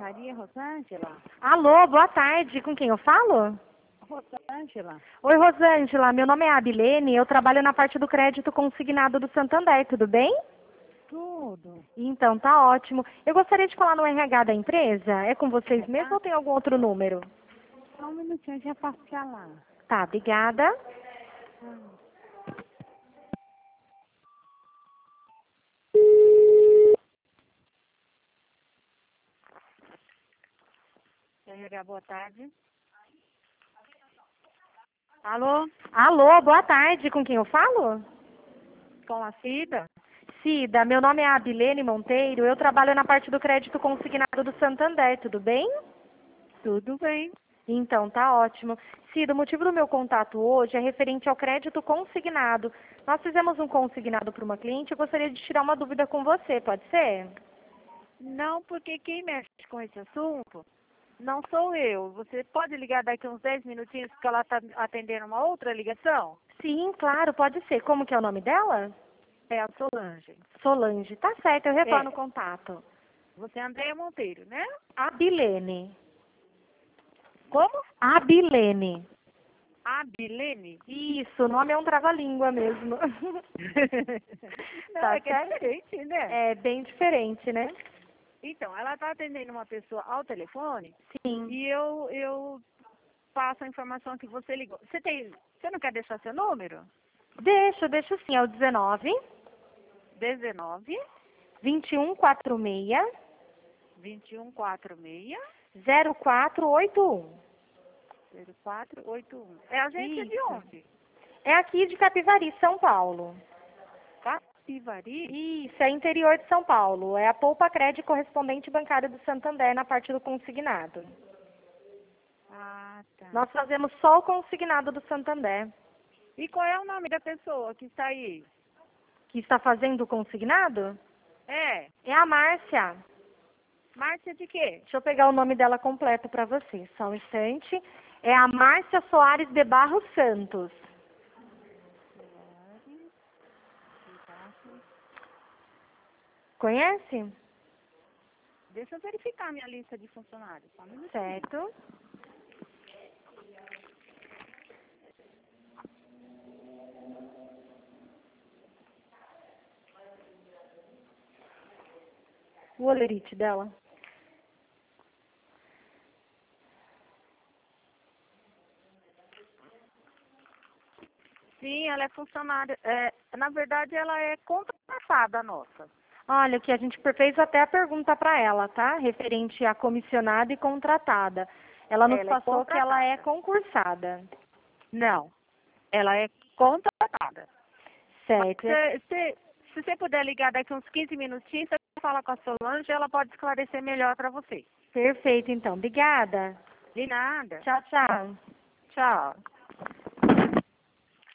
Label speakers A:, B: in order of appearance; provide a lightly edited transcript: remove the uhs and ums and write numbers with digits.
A: Maria Rosângela?
B: Alô, boa tarde. Com quem eu falo?
A: Rosângela.
B: Oi, Rosângela. Meu nome é Abilene. Eu trabalho na parte do crédito consignado do Santander. Tudo bem?
A: Tudo.
B: Então, tá ótimo. Eu gostaria de falar no RH da empresa. É com vocês mesmo ou tem algum outro número?
A: Só um minutinho, eu já passo pra lá.
B: Tá, obrigada.
A: RH, boa tarde. Alô?
B: Alô, boa tarde. Com quem eu falo?
A: Com a Cida?
B: Cida, meu nome é Abilene Monteiro. Eu trabalho na parte do crédito consignado do Santander. Tudo bem?
A: Tudo bem.
B: Então, tá ótimo. Cida, o motivo do meu contato hoje é referente ao crédito consignado. Nós fizemos um consignado para uma cliente, eu gostaria de tirar uma dúvida com você, pode ser?
A: Não, porque quem mexe com esse assunto não sou eu. Você pode ligar daqui uns 10 minutinhos porque ela está atendendo uma outra ligação?
B: Sim, claro, pode ser. Como que é o nome dela?
A: É a Solange.
B: Solange. Tá certo, eu retorno o
A: É.
B: contato.
A: Você é Andréia Monteiro, né?
B: Abilene.
A: Como?
B: Abilene.
A: Abilene?
B: Isso, o nome é um trava-língua mesmo.
A: Não,
B: Tá
A: é que é
B: certo?
A: diferente, né?
B: É bem diferente, né?
A: Então, ela está atendendo uma pessoa ao telefone
B: Sim.
A: e eu passo a informação que você ligou. Você não quer deixar seu número?
B: Deixa sim. É o 19
A: 19
B: 2146
A: 2146
B: 0481.
A: 0481. É a agência de
B: Isso.
A: onde?
B: É aqui de Capivari, São Paulo.
A: Capivari?
B: Isso, é interior de São Paulo. É a Poupa Crédito correspondente bancária do Santander na parte do consignado.
A: Ah, tá.
B: Nós fazemos só o consignado do Santander.
A: E qual é o nome da pessoa que está aí?
B: Que está fazendo o consignado?
A: É.
B: É a Márcia.
A: Márcia de quê?
B: Deixa eu pegar o nome dela completo para você, só um instante. É a Márcia Soares de Barros Santos. Conhece?
A: Deixa eu verificar minha lista de funcionários. Só um minutinho.
B: Certo. O olerite dela.
A: Sim, ela é funcionária. Na verdade, ela é contratada nossa.
B: Olha, que a gente fez até a pergunta para ela, tá? Referente a comissionada e contratada. Ela nos
A: Ela é
B: passou que ela é
A: contratada.
B: concursada.
A: Não, ela é contratada. Mas
B: Certo.
A: se você puder ligar daqui uns 15 minutinhos, você fala com a Solange, ela pode esclarecer melhor para você.
B: Perfeito, então. Obrigada.
A: De nada.
B: Tchau, tchau.
A: Tchau.